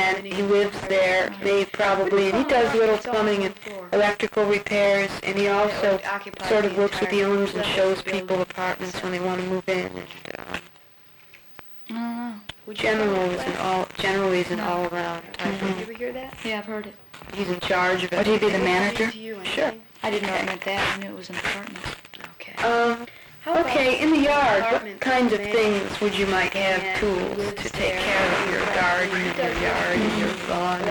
and he lives there, and he does little plumbing and electrical repairs, and he also sort of works with the owners and shows people apartments when they want to move in, and generally he's an all-around type Did you ever hear that? Yeah, I've heard it. He's in charge of it. Would he be the manager? Sure. I didn't know it meant that. I knew it was an apartment. Okay. Okay, in the yard, what kinds of things would you might have tools to take care of your garden and your yard and your lawn?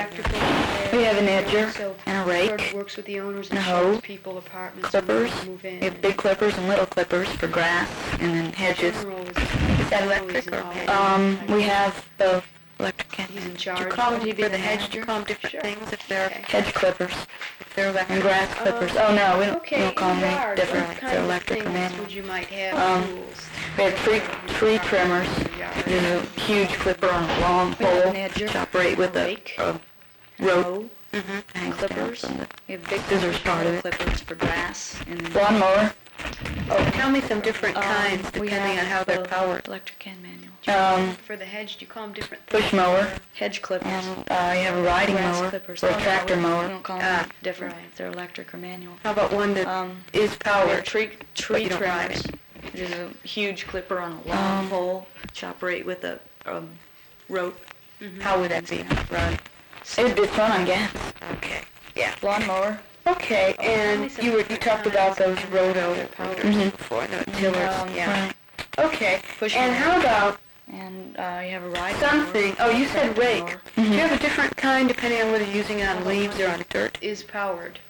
We have an edger and a rake, Works with the owners and a hoe, people apartments, clippers. move in. We have big clippers and little clippers for grass, and then hedges. Is that electric or We have both electric and He's in Do charge. you call them Would he be for the the hedge? Do manager? you call them different things if they're hedge clippers electric? and grass clippers. Oh no, we Okay, don't call in the them any yard, different. what If kind they're of electric or things manual. would you might have tools? We have tree trimmers. There's a huge clipper on a long We have pole. an edger, Operate with a rake, rope. and clippers. We have big Scissors scissors part of it. clippers for grass and then Lawnmower. Oh, tell me some different kinds we depending on have how they're both powered. Electric and manual. for the hedge. Do you call them different things? Push mower. Hedge clippers. And you have a riding Grass mower clippers. or a Oh, no, tractor we mower. don't call them different. right. If they're electric or manual. How about one that is We have powered? tree you don't ride trimmers. There's a huge clipper on a long pole to operate with a rope. How would that be run? It would be run on gas. Okay. Yeah. Lawnmower. Okay, and you talked about those roto before, the tillers. Yeah. Right. Okay. Push And mower. how about And you have a riding something? mower. Oh, you said rake. Mower. Do you have a different kind depending on whether you're using it on leaves or on dirt? Is powered.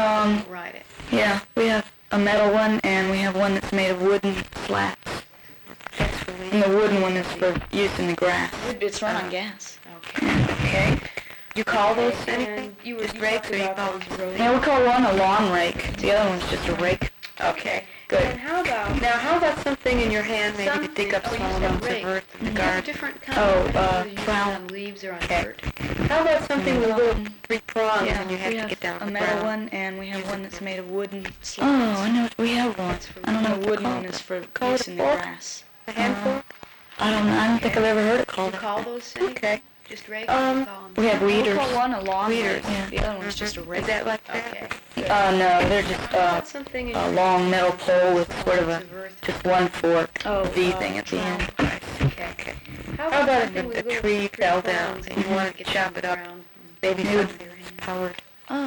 Ride it. Yeah, we have a metal one and we have one that's made of wooden slats. That's for And leaves. the wooden one is for use in the grass. It's run on gas. Okay. Okay. You call those And anything? you were Just rakes or you call them? Yeah, we call one a lawn rake. The other one's just a rake. Okay. And Good. how about Now, how about something in your hand maybe to dig up you small said amounts rake. of earth in the You have garden? different kinds. Oh, whether you use it trowel. on leaves or on Okay. dirt. How about something with little 3 prongs Yeah, and you have we to have get down a to the metal ground? one and we have one that's made of wooden slats. Oh, I know. We have one. I don't know. what The to wooden call one it. is for Call it use a in the fork? grass. A handful? I don't know. I don't think I've ever heard it Do called you it. call those things? Okay. Just rake? We have weeders. weeders. We call one a lawn Weeders. rake. Yeah. The other one's just a rake. Is that like Okay. that? No, they're just How about something in a your long metal pole with sort of a of earth? just one fork Oh, V thing at the end. Okay. How about if something with a little tree fell prongs down and you wanted to get chop down it up? around? Maybe It would- something powered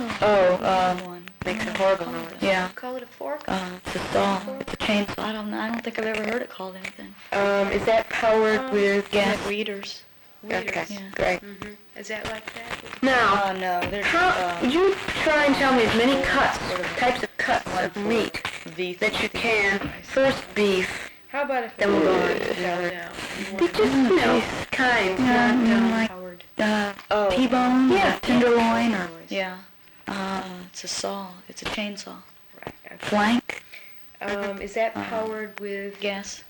Oh, one. makes a horrible noise. yeah. Call it a fork? It's a saw. It's a chainsaw. I don't think I've ever heard it called anything. Is that powered with We gas? have weeders. Okay, Yeah. great. Is that like that? Now, No, they're how, would you try and tell me as many types of cuts of meat V that you can? First beef, How about if then we'll go on to it the fell other. down? They just, kinds, not, like Powered. Oh, T-bone, Yeah. tenderloin, or yeah. It's a saw. It's a chainsaw. Right. Okay. flank. Is that powered with? Gas.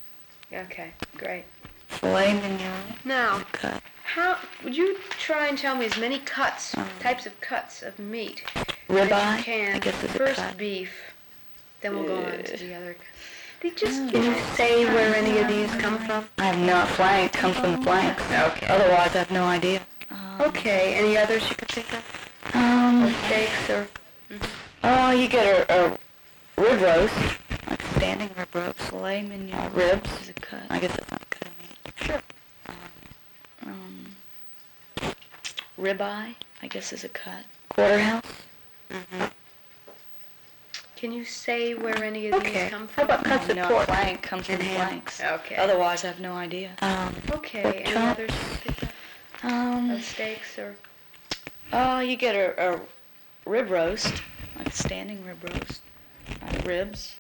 Okay, great. Filet mignon. Now, Cut. how would you try and tell me as many types of cuts of meat Ribeye, that you can? I guess is a First cut. beef, then we'll go on to the other. They just Can you say where any of these come from? I have no flank. Comes from the flanks. Okay. Otherwise, I have no idea. Okay, any others you can think of? Or steaks or? You get a rib roast, like a standing rib roast. Filet mignon. Ribs. Is a cut. I guess that's not cut of meat. Sure. Ribeye, I guess, is a cut. Quarterhouse. Can you say where any of Okay. these come How from? about cuts of No, pork? flank comes from and ham. flanks. Okay. Otherwise, I have no idea. Okay. pork Any chop. others you can pick up? Of steaks or? You get a rib roast, like a standing rib roast. Ribs.